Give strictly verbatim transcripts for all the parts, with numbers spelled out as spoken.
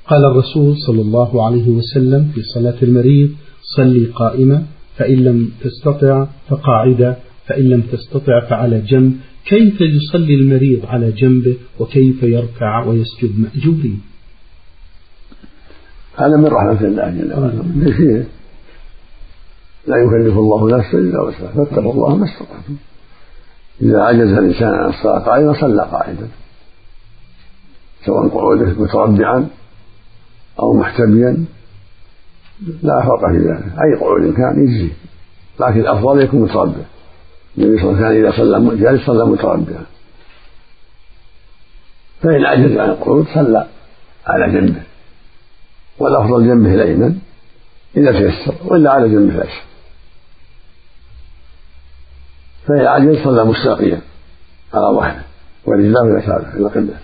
قال الرسول صلى الله عليه وسلم في صلاة المريض: صلي قائمة، فإن لم تستطع فقاعدة، فإن لم تستطع فعلى جنب. كيف يصلي المريض على جنبه وكيف يركع ويسجد مأجورين؟ هذا من رحمة الله جل وعلا، لا يكلف الله نفسا إلا وسعها، فاتقوا الله ما استطعتم. إذا عجز الإنسان عن الصلاة قائما صلى قاعدا، سواء قعوده متربعا أو محتميا لا فرق في ذلك، أي قعود كان يجزي، لكن الأفضل يكون متربع. النبي صلى الله عليه وسلم إذا صلى جالس صلى متربعا، فإن عجز عن القعود صلى على جنبه، والأفضل جنبه الأيمن إذا تيسر، وإلا على جنبه الأيسر. فإن عجز صلى مستلقيا على ظهره ورجلاه يساره إلى القبلة،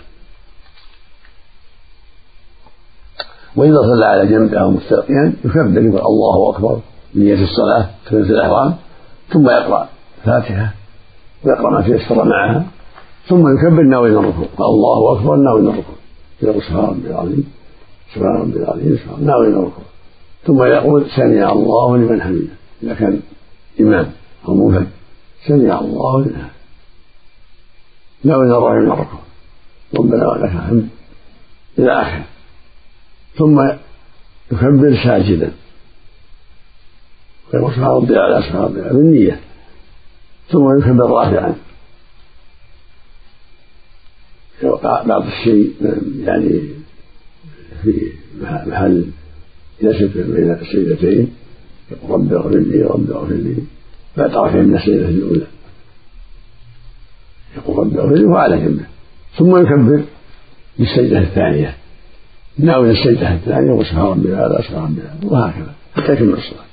وإذا صلى على جنبه أو مستلقيا يكبر يقول الله أكبر بنية الصلاة تنزل الإحرام، ثم يقرأ الفاتحة ويقرأ ما تيسر معها، ثم يكبر ناوي الركوع، الله أكبر ناوي الركوع، يقول سبحان ربي العظيم سبحان ربي العظيم ناوي الركوع، ثم يقول سمع الله لمن حمده إذا كان إمام أو منفرد، سمع الله لمن حمده ناوي الركوع، ربنا ولك الحمد إلى آخره، ثم يكبر ساجدا ويقول سبحان ربي الأعلى سبحان ربي الأعلى بالنية، ثم يكبر رافعا يوقع بعض الشيء يعني في محل يسجد بين السيدتين، يقول رب اغفر لي رب اغفر لي بعد رفع من السيدة الأولى، يقول رب اغفر لي وعلى جنبه، ثم يكبر بالسجدة الثانية ناوي السجدة الثانية وسبحان ربي الأعلى سبحان ربي الأعلى، وهكذا حتى يكمل الصلاة.